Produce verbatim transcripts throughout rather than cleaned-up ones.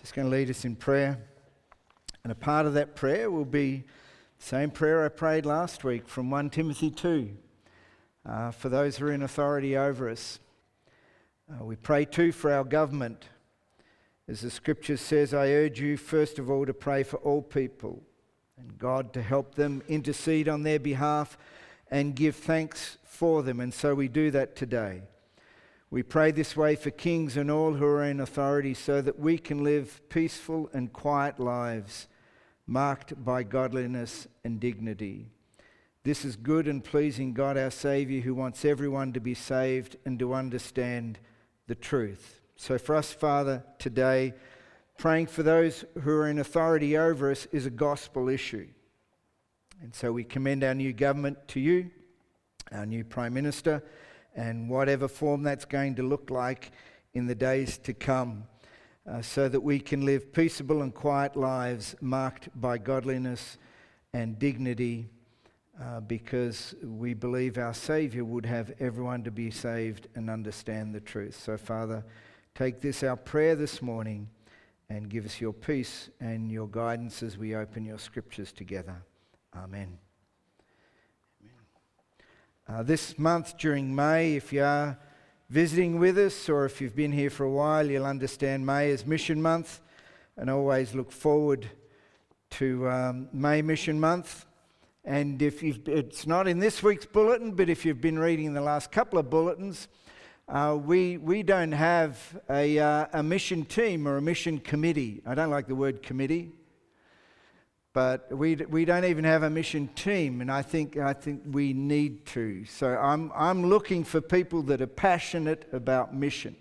Just going to lead us in prayer. And a part of that prayer will be the same prayer I prayed last week from First Timothy two. Uh, for those who are in authority over us. Uh, we pray too for our government. As the scripture says, I urge you first of all to pray for all people and God to help them, intercede on their behalf and give thanks for them. And so we do that today. We pray this way for kings and all who are in authority so that we can live peaceful and quiet lives marked by godliness and dignity. This is good and pleasing God our Saviour, who wants everyone to be saved and to understand the truth. So for us, Father, today, praying for those who are in authority over us is a gospel issue. And so we commend our new government to you, our new Prime Minister, and whatever form that's going to look like in the days to come, uh, so that we can live peaceable and quiet lives marked by godliness and dignity, uh, because we believe our Saviour would have everyone to be saved and understand the truth. So, Father, take this, our prayer this morning, and give us your peace and your guidance as we open your scriptures together. Amen. Uh, this month during May, if you are visiting with us or if you've been here for a while, you'll understand May is Mission Month, and I always look forward to um, May Mission Month. And if you've, it's not in this week's bulletin, but if you've been reading the last couple of bulletins, uh, we we don't have a, uh, a mission team or a mission committee. I don't like the word committee. But we we don't even have a mission team, and I think I think we need to. So I'm I'm looking for people that are passionate about mission,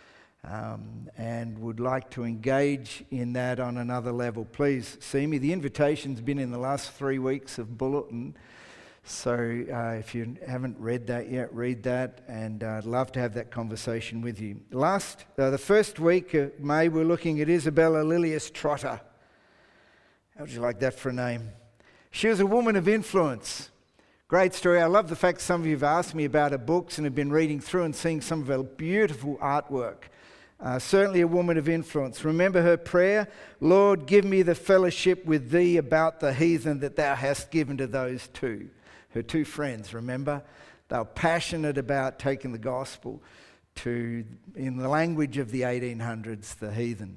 um, and would like to engage in that on another level. Please see me. The invitation's been in the last three weeks of Bulletin, so uh, if you haven't read that yet, read that, and uh, I'd love to have that conversation with you. Last uh, the first week of May, we're looking at Isabella Lilius Trotter. How would you like that for a name? She was a woman of influence. Great story. I love the fact some of you have asked me about her books and have been reading through and seeing some of her beautiful artwork. Uh, certainly a woman of influence. Remember her prayer? Lord, give me the fellowship with thee about the heathen that thou hast given to those two. Her two friends, remember? They were passionate about taking the gospel to, in the language of the eighteen hundreds, the heathen.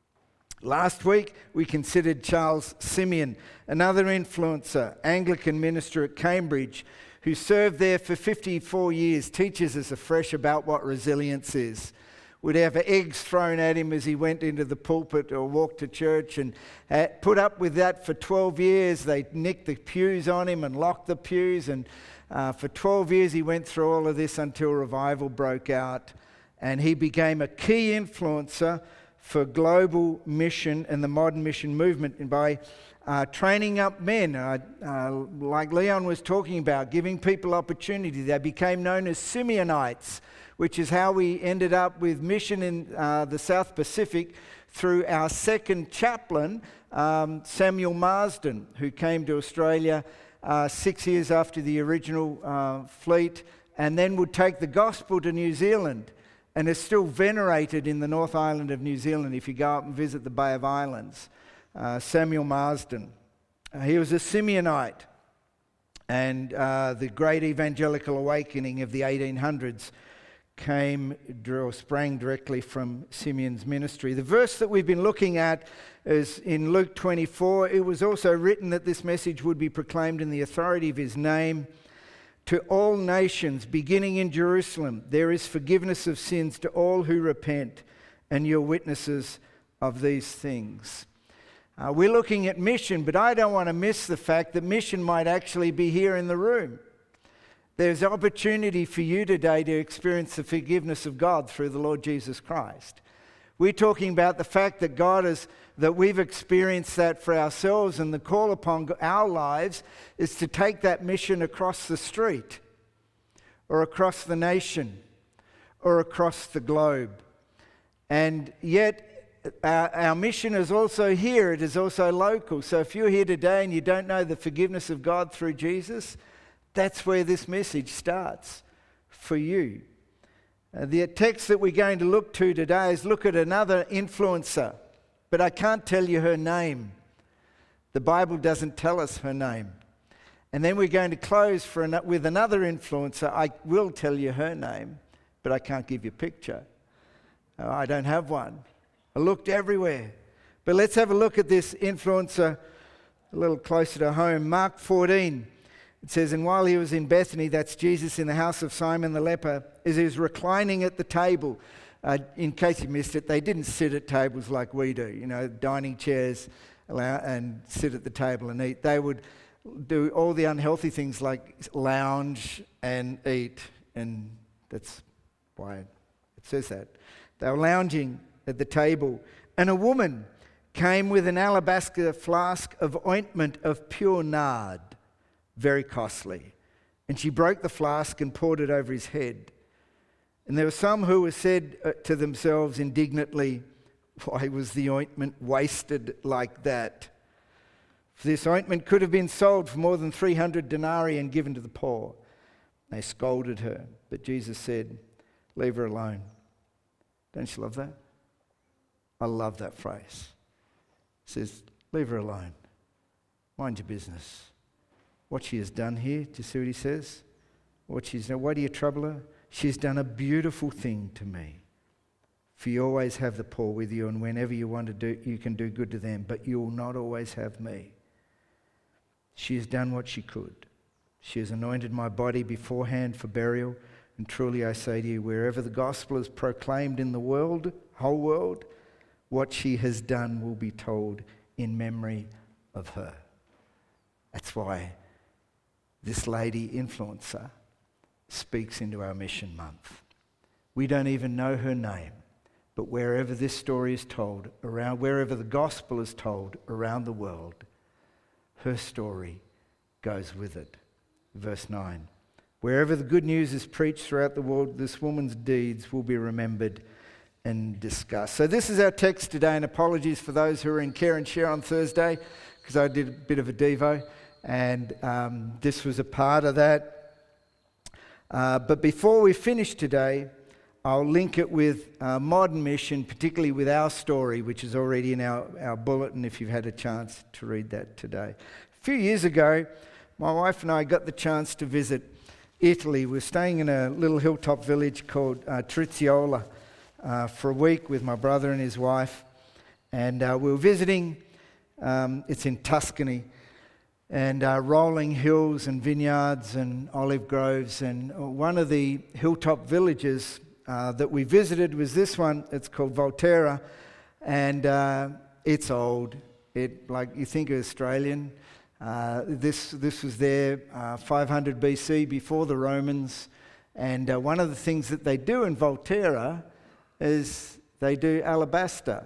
Last week, we considered Charles Simeon, another influencer, Anglican minister at Cambridge, who served there for fifty-four years, teaches us afresh about what resilience is. Would have eggs thrown at him as he went into the pulpit or walked to church, and put up with that for twelve years. They nicked the pews on him and locked the pews, and uh, for twelve years he went through all of this until revival broke out, and he became a key influencer for global mission and the modern mission movement, and by uh, training up men, uh, uh, like Leon was talking about, giving people opportunity. They became known as Simeonites, which is how we ended up with mission in uh, the South Pacific through our second chaplain, um, Samuel Marsden, who came to Australia uh, six years after the original uh, fleet, and then would take the gospel to New Zealand, and is still venerated in the North Island of New Zealand if you go up and visit the Bay of Islands. Uh, Samuel Marsden. Uh, he was a Simeonite, and uh, the great evangelical awakening of the eighteen hundreds came or sprang directly from Simeon's ministry. The verse that we've been looking at is in Luke twenty-four. It was also written that this message would be proclaimed in the authority of his name to all nations, beginning in Jerusalem. There is forgiveness of sins to all who repent, and you're witnesses of these things. Uh, we're looking at mission, but I don't want to miss the fact that mission might actually be here in the room. There's opportunity for you today to experience the forgiveness of God through the Lord Jesus Christ. We're talking about the fact that God has, that we've experienced that for ourselves, and the call upon our lives is to take that mission across the street, or across the nation, or across the globe. And yet, our, our mission is also here, it is also local. So if you're here today and you don't know the forgiveness of God through Jesus, that's where this message starts for you. Uh, the text that we're going to look to today is look at another influencer, but but I can't tell you her name. The Bible doesn't tell us her name. And then we're going to close for an, with another influencer. I will tell you her name, but I can't give you a picture. Uh, I don't have one. I looked everywhere. But let's have a look at this influencer a little closer to home. Mark fourteen, it says, and while he was in Bethany, that's Jesus in the house of Simon the leper, as he was reclining at the table. Uh, in case you missed it, they didn't sit at tables like we do, you know, dining chairs allow, and sit at the table and eat. They would do all the unhealthy things like lounge and eat, and that's why it says that. They were lounging at the table, and a woman came with an alabaster flask of ointment of pure nard, very costly. And she broke the flask and poured it over his head. And there were some who were said to themselves indignantly, why was the ointment wasted like that? For this ointment could have been sold for more than three hundred denarii and given to the poor. They scolded her, but Jesus said, leave her alone. Don't you love that? I love that phrase. It says, leave her alone. Mind your business. What she has done here, do you see what he says? What she's done, why do you trouble her? She's done a beautiful thing to me. For you always have the poor with you, and whenever you want to do, you can do good to them, but you will not always have me. She has done what she could. She has anointed my body beforehand for burial, and truly I say to you, wherever the gospel is proclaimed in the world, whole world, what she has done will be told in memory of her. That's why this lady influencer speaks into our mission month. We don't even know her name, but wherever this story is told, around wherever the gospel is told around the world, her story goes with it. Verse nine. Wherever the good news is preached throughout the world, this woman's deeds will be remembered and discussed. So this is our text today, and apologies for those who are in Care and Share on Thursday, because I did a bit of a devo, and um, this was a part of that. Uh, but before we finish today, I'll link it with uh, Modern Mission, particularly with our story, which is already in our, our bulletin if you've had a chance to read that today. A few years ago, my wife and I got the chance to visit Italy. We're staying in a little hilltop village called uh, Trizziola uh, for a week with my brother and his wife. And uh, we were visiting, um, it's in Tuscany, and uh, rolling hills and vineyards and olive groves. And one of the hilltop villages uh, that we visited was this one. It's called Volterra, and uh, it's old. It, like you think of Australian. Uh, this this was there uh, five hundred B C, before the Romans, and uh, one of the things that they do in Volterra is they do alabaster.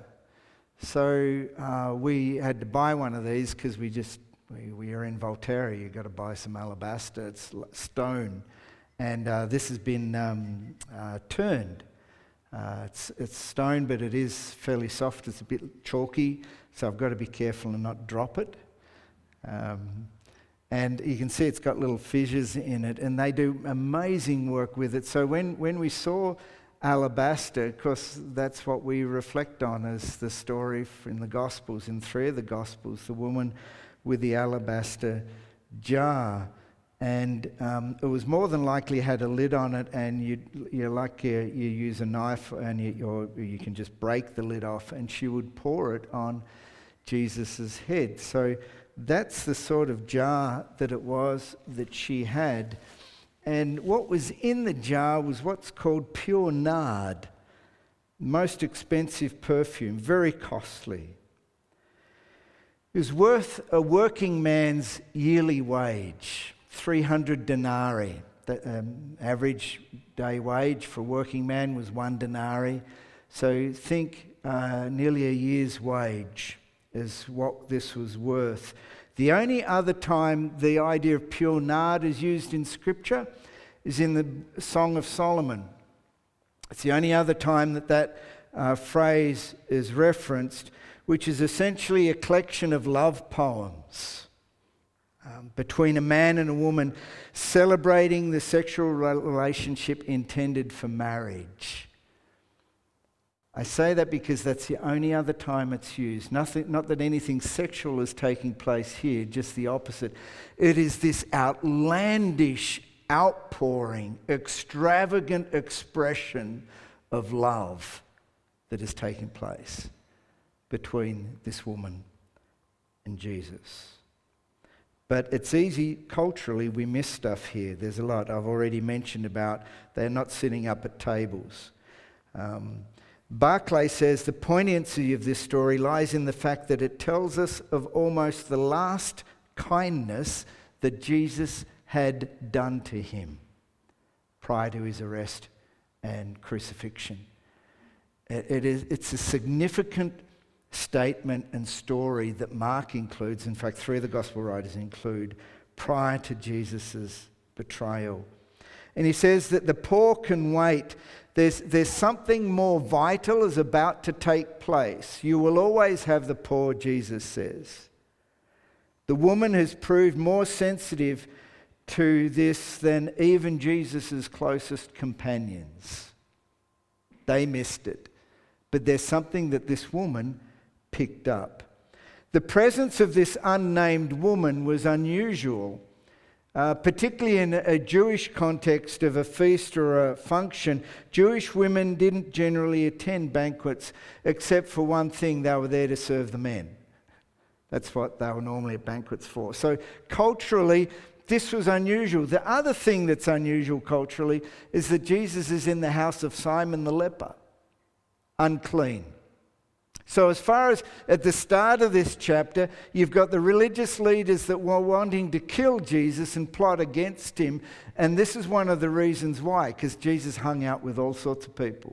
So uh, we had to buy one of these because we just we, we are in Volterra. You've got to buy some alabaster. It's stone, and uh, this has been um, uh, turned. Uh, it's it's stone, but it is fairly soft. It's a bit chalky, so I've got to be careful and not drop it. Um, and you can see it's got little fissures in it, and they do amazing work with it. So when, when we saw alabaster, of course that's what we reflect on as the story in the Gospels, in three of the Gospels, the woman with the alabaster jar. And um, it was more than likely had a lid on it, and you you like you, you use a knife and you or you can just break the lid off, and she would pour it on Jesus's head. So that's the sort of jar that it was that she had. And what was in the jar was what's called pure nard, most expensive perfume, very costly. It was worth a working man's yearly wage, three hundred denarii. The um, average day wage for a working man was one denarii. So think uh, nearly a year's wage is what this was worth. The only other time the idea of pure nard is used in Scripture is in the Song of Solomon. It's the only other time that that uh, phrase is referenced, which is essentially a collection of love poems um, between a man and a woman celebrating the sexual relationship intended for marriage. I say that because that's the only other time it's used. Nothing, not that anything sexual is taking place here, just the opposite. It is this outlandish, outpouring, extravagant expression of love that is taking place between this woman and Jesus. But it's easy, culturally, we miss stuff here. There's a lot I've already mentioned about they're not sitting up at tables. Um, Barclay says the poignancy of this story lies in the fact that it tells us of almost the last kindness that Jesus had done to him prior to his arrest and crucifixion. It, it is, it's a significant statement and story that Mark includes. In fact, three of the gospel writers include prior to Jesus' betrayal. And he says that the poor can wait. There's, there's something more vital is about to take place. You will always have the poor, Jesus says. The woman has proved more sensitive to this than even Jesus' closest companions. They missed it. But there's something that this woman picked up. The presence of this unnamed woman was unusual. Uh, particularly in a Jewish context of a feast or a function, Jewish women didn't generally attend banquets except for one thing: they were there to serve the men. That's what they were normally at banquets for. So culturally, this was unusual. The other thing that's unusual culturally is that Jesus is in the house of Simon the leper, unclean. So as far as at the start of this chapter, you've got the religious leaders that were wanting to kill Jesus and plot against him. And this is one of the reasons why, because Jesus hung out with all sorts of people.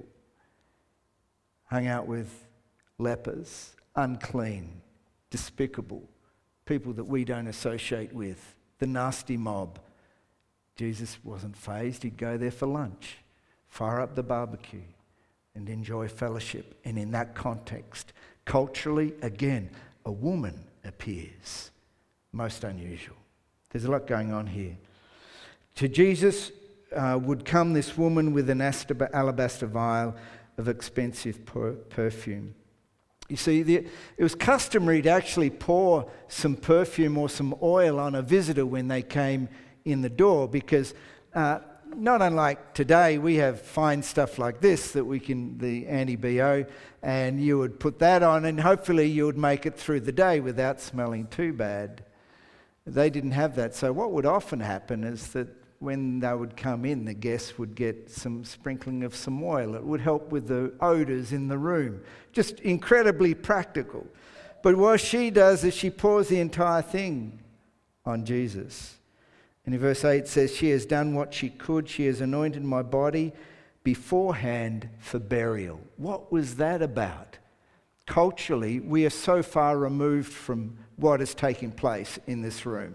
Hung out with lepers, unclean, despicable, people that we don't associate with, the nasty mob. Jesus wasn't fazed. He'd go there for lunch, fire up the barbecue, and enjoy fellowship. And in that context, culturally, again, a woman appears. Most unusual. There's a lot going on here. To Jesus uh, would come this woman with an alabaster vial of expensive per- perfume. You see, the, it was customary to actually pour some perfume or some oil on a visitor when they came in the door, because uh, not unlike today, we have fine stuff like this that we can, the anti-B O, and you would put that on and hopefully you would make it through the day without smelling too bad. They didn't have that. So what would often happen is that when they would come in, the guests would get some sprinkling of some oil. It would help with the odours in the room. Just incredibly practical. But what she does is she pours the entire thing on Jesus. And in verse eight it says, she has done what she could. She has anointed my body beforehand for burial. What was that about? Culturally, we are so far removed from what is taking place in this room.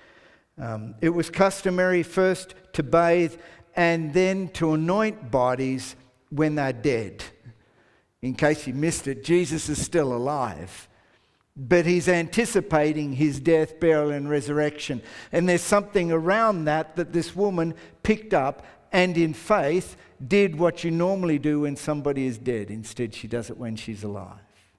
Um, it was customary first to bathe and then to anoint bodies when they're dead. In case you missed it, Jesus is still alive. But he's anticipating his death, burial, and resurrection. And there's something around that that this woman picked up and in faith did what you normally do when somebody is dead. Instead, she does it when she's alive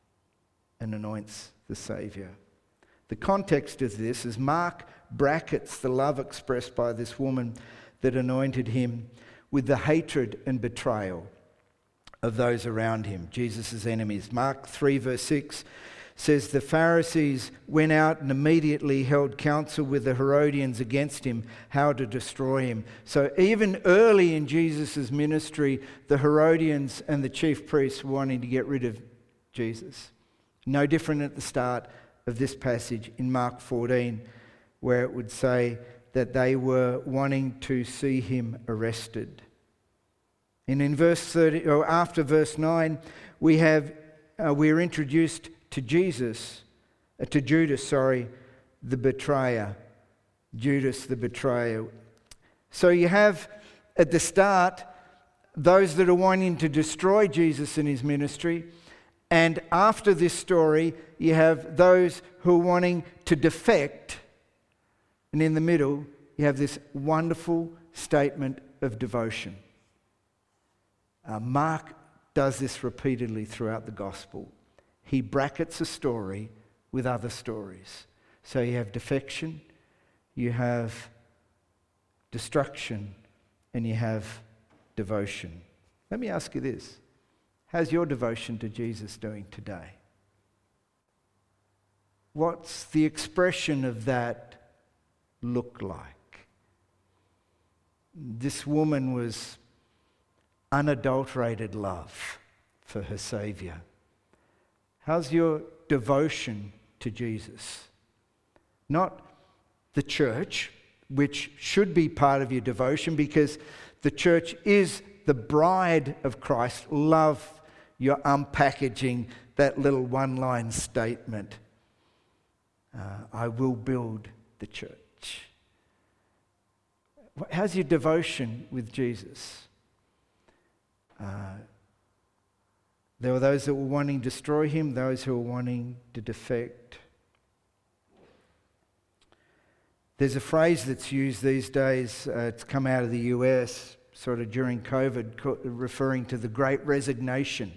and anoints the Saviour. The context of this is Mark brackets the love expressed by this woman that anointed him with the hatred and betrayal of those around him, Jesus' enemies. Mark three verse six says the Pharisees went out and immediately held counsel with the Herodians against him, how to destroy him. So even early in Jesus' ministry, the Herodians and the chief priests were wanting to get rid of Jesus. No different at the start of this passage in Mark fourteen, where it would say that they were wanting to see him arrested. And in verse thirty, or after verse nine, we have uh, we're introduced to Jesus, uh, to Judas, sorry, the betrayer. Judas the betrayer. So you have at the start those that are wanting to destroy Jesus and his ministry. And after this story, you have those who are wanting to defect. And in the middle, you have this wonderful statement of devotion. Uh, Mark does this repeatedly throughout the gospel. He brackets a story with other stories. So you have defection, you have destruction, and you have devotion. Let me ask you this. How's your devotion to Jesus doing today? What's the expression of that look like? This woman was unadulterated love for her Saviour. How's your devotion to Jesus? Not the church, which should be part of your devotion because the church is the bride of Christ. Love your unpackaging that little one-line statement. Uh, I will build the church. How's your devotion with Jesus? Uh, there were those that were wanting to destroy him, those who were wanting to defect. There's a phrase that's used these days, uh, it's come out of the U S, sort of during COVID, referring to the Great Resignation.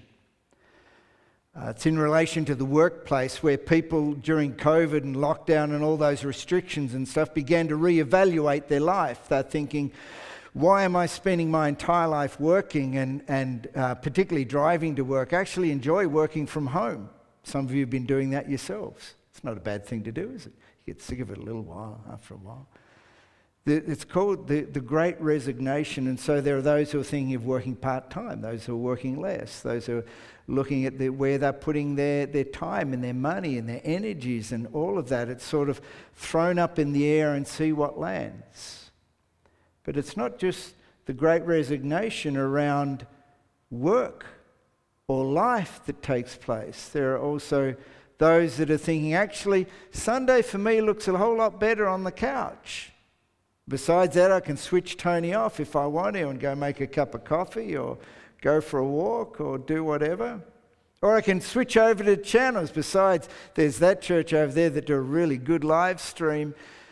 Uh, it's in relation to the workplace where people during COVID and lockdown and all those restrictions and stuff began to reevaluate their life. They're thinking, why am I spending my entire life working and, and uh, particularly driving to work? I actually enjoy working from home. Some of you have been doing that yourselves. It's not a bad thing to do, is it? You get sick of it a little while, after a while. The, it's called the, the Great Resignation, and so there are those who are thinking of working part-time, those who are working less, those who are looking at the, where they're putting their, their time and their money and their energies and all of that. It's sort of thrown up in the air and see what lands. But it's not just the Great Resignation around work or life that takes place. There are also those that are thinking, actually, Sunday for me looks a whole lot better on the couch. Besides that, I can switch Tony off if I want to and go make a cup of coffee or go for a walk or do whatever. Or I can switch over to channels. Besides, there's that church over there that do a really good live stream,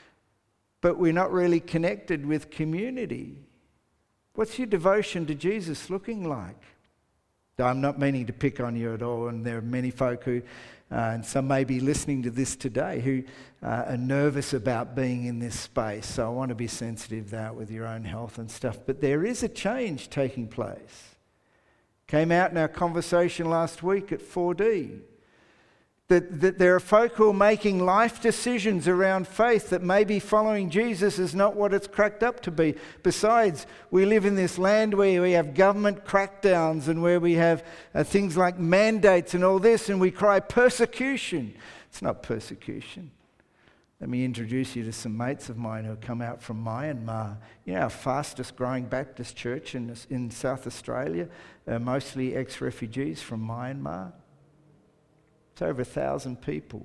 but we're not really connected with community. What's your devotion to Jesus looking like? I'm not meaning to pick on you at all, and there are many folk who, uh, and some may be listening to this today, who uh, are nervous about being in this space. So I want to be sensitive to that with your own health and stuff. But there is a change taking place. Came out in our conversation last week at four D. That, that there are folk who are making life decisions around faith that maybe following Jesus is not what it's cracked up to be. Besides, we live in this land where we have government crackdowns and where we have uh, things like mandates and all this, and we cry persecution. It's not persecution. Let me introduce you to some mates of mine who have come out from Myanmar. You know, our fastest growing Baptist church in, in South Australia, uh, mostly ex-refugees from Myanmar. It's over a thousand people.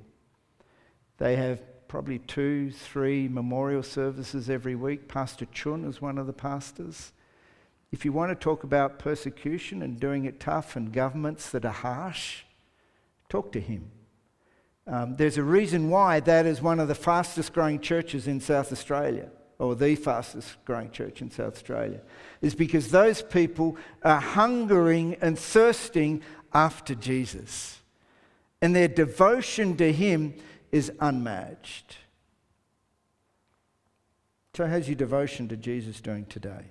They have probably two, three memorial services every week. Pastor Chun is one of the pastors. If you want to talk about persecution and doing it tough and governments that are harsh, talk to him. Um, there's a reason why that is one of the fastest growing churches in South Australia, or the fastest growing church in South Australia, is because those people are hungering and thirsting after Jesus. And their devotion to him is unmatched. So how's your devotion to Jesus doing today?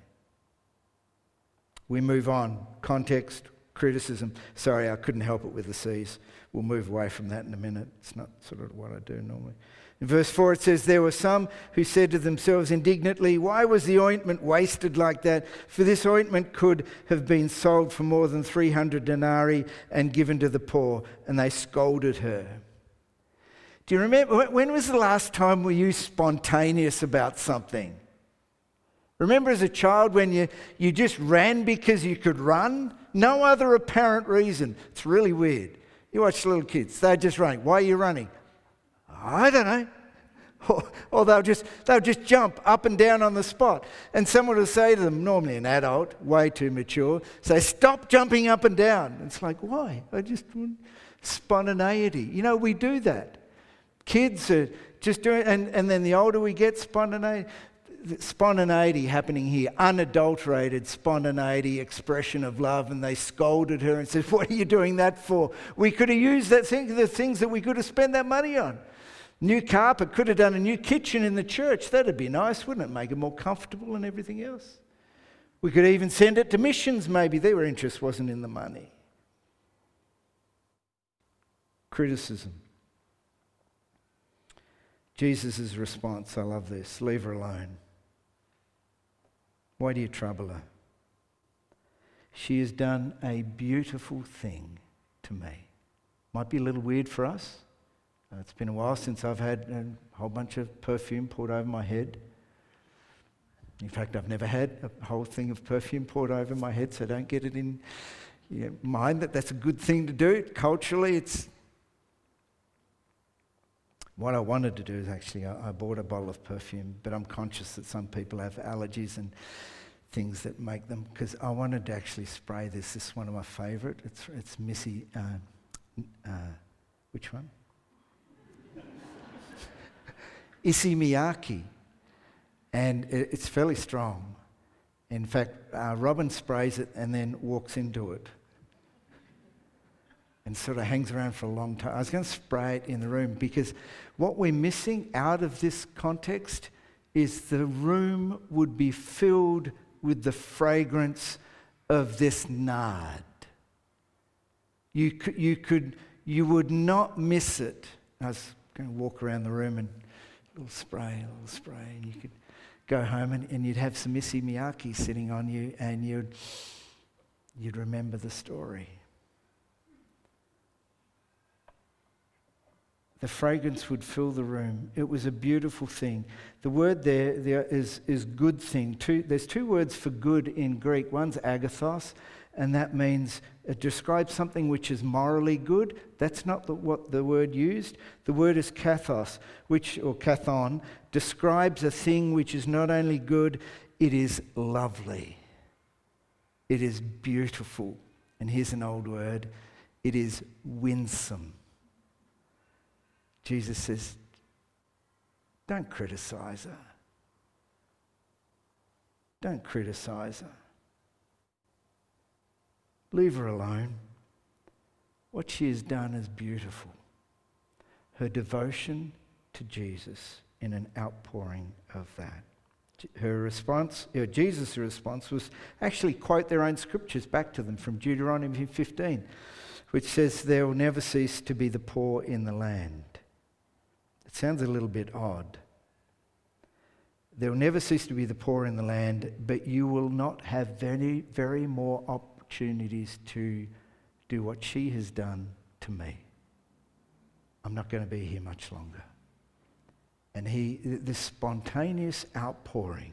We move on. Context, criticism. Sorry, I couldn't help it with the C's. We'll move away from that in a minute. It's not sort of what I do normally. In verse four it says, there were some who said to themselves indignantly, why was the ointment wasted like that? For this ointment could have been sold for more than three hundred denarii and given to the poor. And they scolded her. Do you remember, when was the last time were you spontaneous about something? Remember as a child when you, you just ran because you could run? No other apparent reason. It's really weird. You watch little kids, they're just running. Why are you running? I don't know. Or, or they'll just they'll just jump up and down on the spot. And someone will say to them, normally an adult, way too mature, say, stop jumping up and down. It's like, why? I just want spontaneity. You know, we do that. Kids are just doing, and, and then the older we get, spontaneity. spontaneity happening here, unadulterated spontaneity, expression of love, and they scolded her and said, "What are you doing that for? We could have used that thing, the things that we could have spent that money on. New carpet, could have done a new kitchen in the church. That'd be nice, wouldn't it? Make it more comfortable and everything else. We could even send it to missions maybe. Their interest wasn't in the money." Criticism. Jesus' response, I love this, leave her alone. Why do you trouble her? She has done a beautiful thing to me. Might be a little weird for us. Uh, it's been a while since I've had a whole bunch of perfume poured over my head. In fact, I've never had a whole thing of perfume poured over my head, so don't get it in your mind that that's a good thing to do. Culturally, it's... What I wanted to do is actually, I, I bought a bottle of perfume, but I'm conscious that some people have allergies and things that make them, because I wanted to actually spray this. This is one of my favourite. It's it's Missy, uh, uh, which one? Issey Miyake. And it, it's fairly strong. In fact, uh, Robin sprays it and then walks into it. And sort of hangs around for a long time. I was going to spray it in the room because what we're missing out of this context is the room would be filled with the fragrance of this nard. You could, you could, you would not miss it. I was going to walk around the room and a little spray, a little spray, and you could go home and, and you'd have some Issey Miyake sitting on you, and you'd you'd remember the story. The fragrance would fill the room. It was a beautiful thing. The word there, there is, is good thing. Two, there's two words for good in Greek. One's agathos, and that means it describes something which is morally good. That's not the, what the word used. The word is kathos, which, or kathon, describes a thing which is not only good, it is lovely. It is beautiful. And here's an old word. It is winsome. Jesus says, don't criticize her. Don't criticize her. Leave her alone. What she has done is beautiful. Her devotion to Jesus in an outpouring of that. Her response, or Jesus' response was actually quote their own scriptures back to them from Deuteronomy fifteen, which says there will never cease to be the poor in the land. It sounds a little bit odd. There will never cease to be the poor in the land, but you will not have very, very more opportunities to do what she has done to me. I'm not going to be here much longer. And he, this spontaneous outpouring,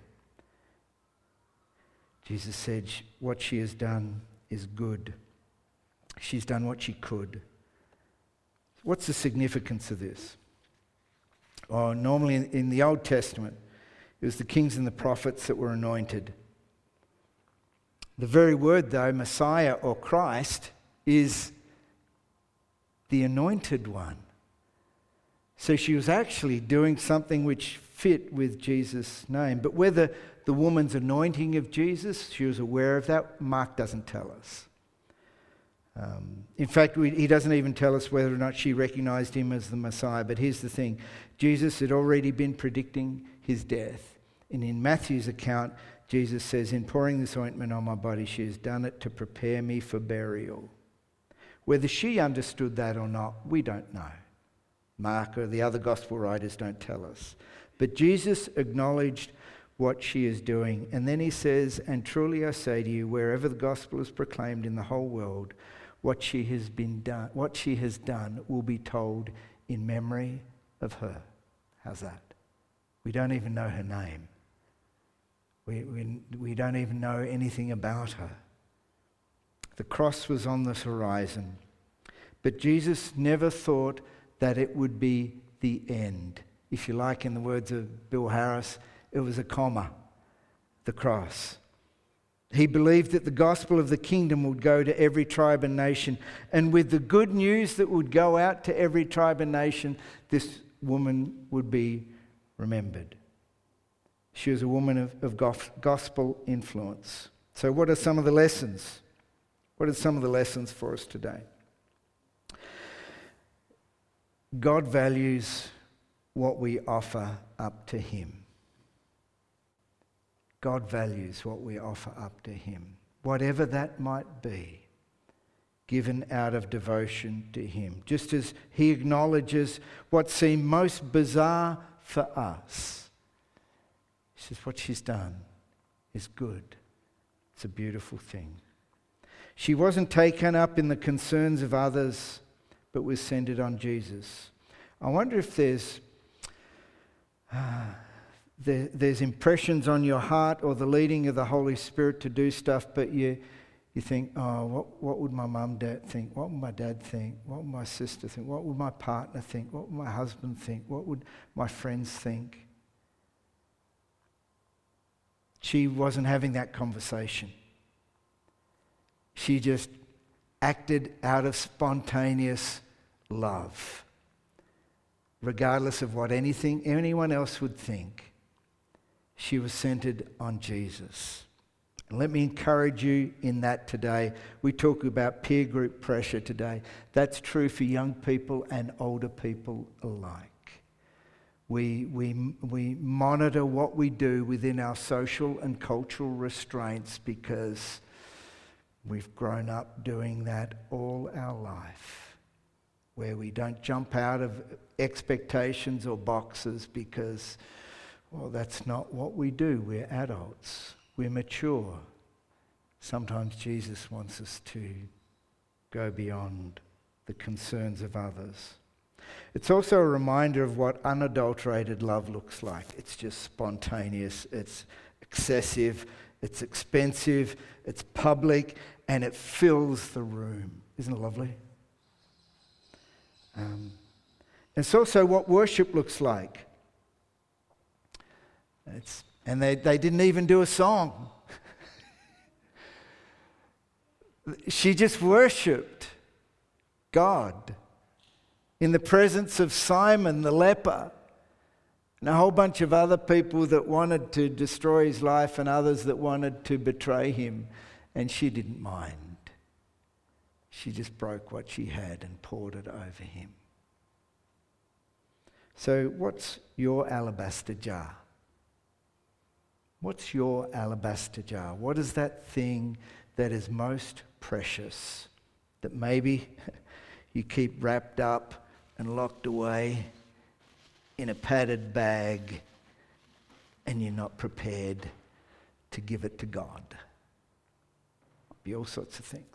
Jesus said, what she has done is good. She's done what she could. What's the significance of this? Oh, normally in, in the Old Testament, it was the kings and the prophets that were anointed. The very word, though, Messiah or Christ, is the anointed one. So she was actually doing something which fit with Jesus' name. But whether the woman's anointing of Jesus, she was aware of that, Mark doesn't tell us. Um, in fact, we, he doesn't even tell us whether or not she recognized him as the Messiah. But here's the thing. Jesus had already been predicting his death. And in Matthew's account, Jesus says, in pouring this ointment on my body, she has done it to prepare me for burial. Whether she understood that or not, we don't know. Mark or the other gospel writers don't tell us. But Jesus acknowledged what she is doing. And then he says, and truly I say to you, wherever the gospel is proclaimed in the whole world, what she has been done, what she has done will be told in memory of her. How's that? We don't even know her name. We, we, we don't even know anything about her. The cross was on this horizon. But Jesus never thought that it would be the end. If you like, in the words of Bill Harris, it was a comma, the cross. He believed that the gospel of the kingdom would go to every tribe and nation. And with the good news that would go out to every tribe and nation, this woman would be remembered. She was a woman of, of gospel influence. So what are some of the lessons? What are some of the lessons for us today? God values what we offer up to him. God values what we offer up to him. Whatever that might be, given out of devotion to him. Just as he acknowledges what seemed most bizarre for us. He says, what she's done is good. It's a beautiful thing. She wasn't taken up in the concerns of others, but was centered on Jesus. I wonder if there's uh, there, there's impressions on your heart or the leading of the Holy Spirit to do stuff, but you you think, oh, what, what would my mum, dad think? What would my dad think? What would my sister think? What would my partner think? What would my husband think? What would my friends think? She wasn't having that conversation. She just acted out of spontaneous love, regardless of what anything anyone else would think. She was centered on Jesus. And let me encourage you in that today. We talk about peer group pressure today. That's true for young people and older people alike. We, we, we monitor what we do within our social and cultural restraints because we've grown up doing that all our life, where we don't jump out of expectations or boxes because, well, that's not what we do. We're adults. We're mature. Sometimes Jesus wants us to go beyond the concerns of others. It's also a reminder of what unadulterated love looks like. It's just spontaneous, it's excessive, it's expensive, it's public, and it fills the room. Isn't it lovely? Um, it's also what worship looks like. It's, and they, they didn't even do a song. She just worshipped God in the presence of Simon the leper and a whole bunch of other people that wanted to destroy his life and others that wanted to betray him. And she didn't mind. She just broke what she had and poured it over him. So what's your alabaster jar? What's your alabaster jar? What is that thing that is most precious, that maybe you keep wrapped up and locked away in a padded bag and you're not prepared to give it to God? Be all sorts of things.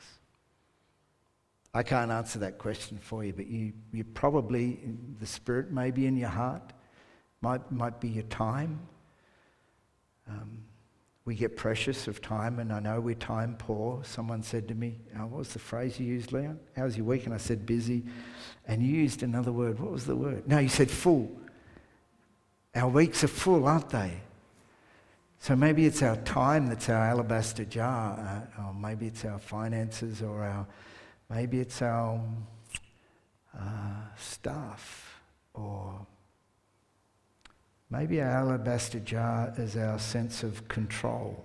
I can't answer that question for you, but you, you probably, the Spirit may be in your heart, might, might be your time. Um, we get precious of time, and I know we're time poor. Someone said to me, oh, what was the phrase you used, Leon? How was your week? And I said busy. And you used another word. What was the word? No, you said full. Our weeks are full, aren't they? So maybe it's our time that's our alabaster jar, uh, or maybe it's our finances, or our, maybe it's our uh, staff, or maybe our alabaster jar is our sense of control,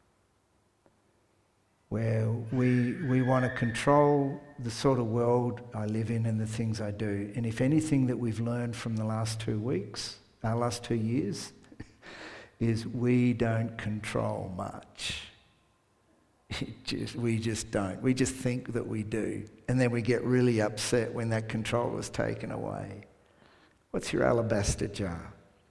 where we we want to control the sort of world I live in and the things I do. And if anything that we've learned from the last two weeks, our last two years, is we don't control much. It just, we just don't. We just think that we do. And then we get really upset when that control is taken away. What's your alabaster jar?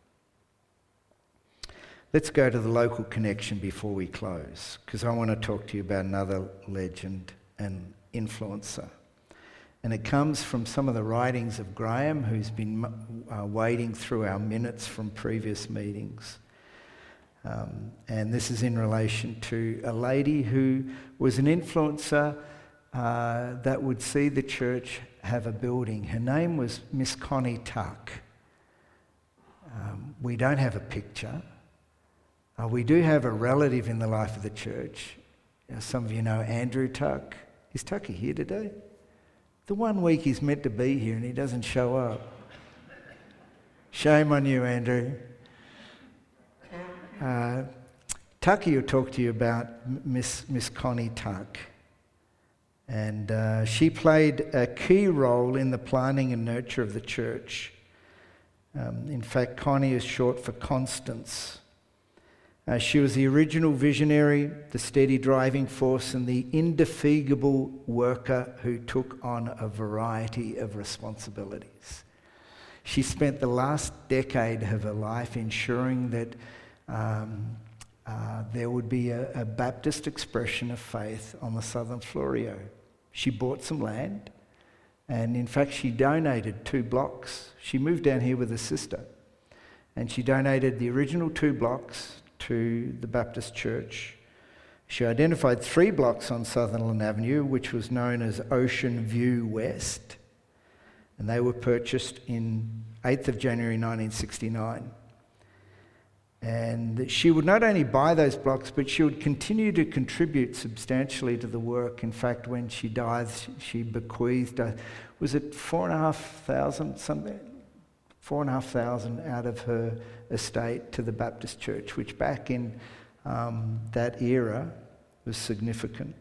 Let's go to the local connection before we close, because I want to talk to you about another legend and influencer. And it comes from some of the writings of Graham, who's been uh, wading through our minutes from previous meetings. Um, and this is in relation to a lady who was an influencer uh, that would see the church have a building. Her name was Miss Connie Tuck. Um, we don't have a picture. Uh, we do have a relative in the life of the church. Uh, some of you know Andrew Tuck. Is Tucker here today? The one week he's meant to be here and he doesn't show up. Shame on you, Andrew. Uh, Tucky will talk to you about Miss, Miss Connie Tuck. And uh, she played a key role in the planning and nurture of the church. Um, in fact, Connie is short for Constance. Uh, she was the original visionary, the steady driving force, and the indefatigable worker who took on a variety of responsibilities. She spent the last decade of her life ensuring that um, uh, there would be a, a Baptist expression of faith on the southern Florio. She bought some land, and in fact she donated two blocks. She moved down here with her sister, and she donated the original two blocks to the Baptist church. She identified three blocks on Sutherland Avenue, which was known as Ocean View West, and they were purchased in eighth of January nineteen sixty-nine. And she would not only buy those blocks, but she would continue to contribute substantially to the work. In fact, when she died, she bequeathed, uh, was it four and a half thousand, something? Four and a half thousand out of her estate to the Baptist church, which back in um, that era was significant.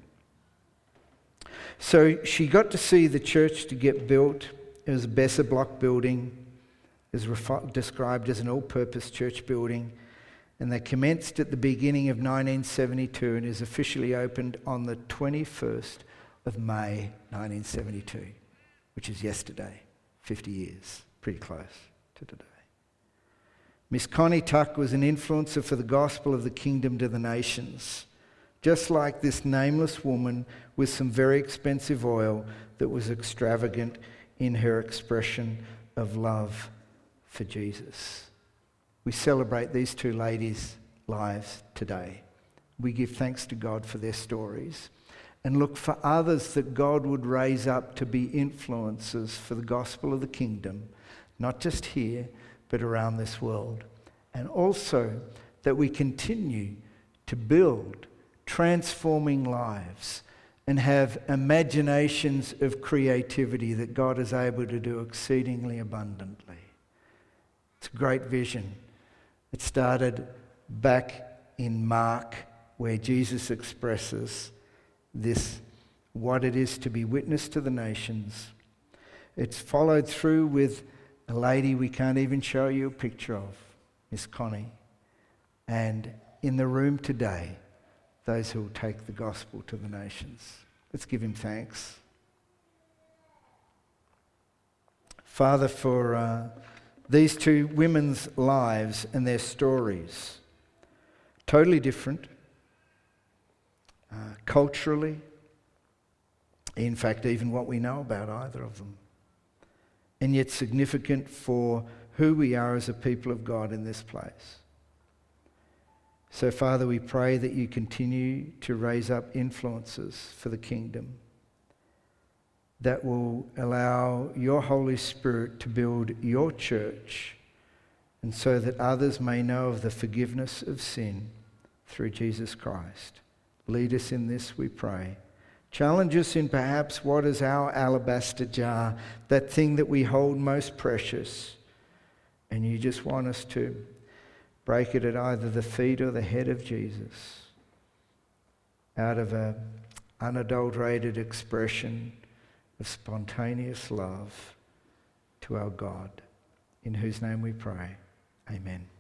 So she got to see the church to get built. It was a Besser block building. It was refi- described as an all-purpose church building. And they commenced at the beginning of nineteen seventy-two and is officially opened on the twenty-first of May nineteen seventy-two, which is yesterday, fifty years, pretty close to today. Miss Connie Tuck was an influencer for the gospel of the kingdom to the nations, just like this nameless woman with some very expensive oil that was extravagant in her expression of love for Jesus. We celebrate these two ladies' lives today. We give thanks to God for their stories and look for others that God would raise up to be influencers for the gospel of the kingdom, not just here, but around this world. And also that we continue to build transforming lives and have imaginations of creativity that God is able to do exceedingly abundantly. It's a great vision. It started back in Mark, where Jesus expresses this, what it is to be witness to the nations. It's followed through with a lady we can't even show you a picture of, Miss Connie. And in the room today, those who will take the gospel to the nations. Let's give him thanks. Father, for uh, these two women's lives and their stories, totally different, uh, culturally, in fact, even what we know about either of them, and yet significant for who we are as a people of God in this place. So, Father, we pray that you continue to raise up influences for the kingdom that will allow your Holy Spirit to build your church, and so that others may know of the forgiveness of sin through Jesus Christ. Lead us in this, we pray. Challenge us in perhaps what is our alabaster jar, that thing that we hold most precious, and you just want us to break it at either the feet or the head of Jesus, out of an unadulterated expression of spontaneous love to our God, in whose name we pray. Amen.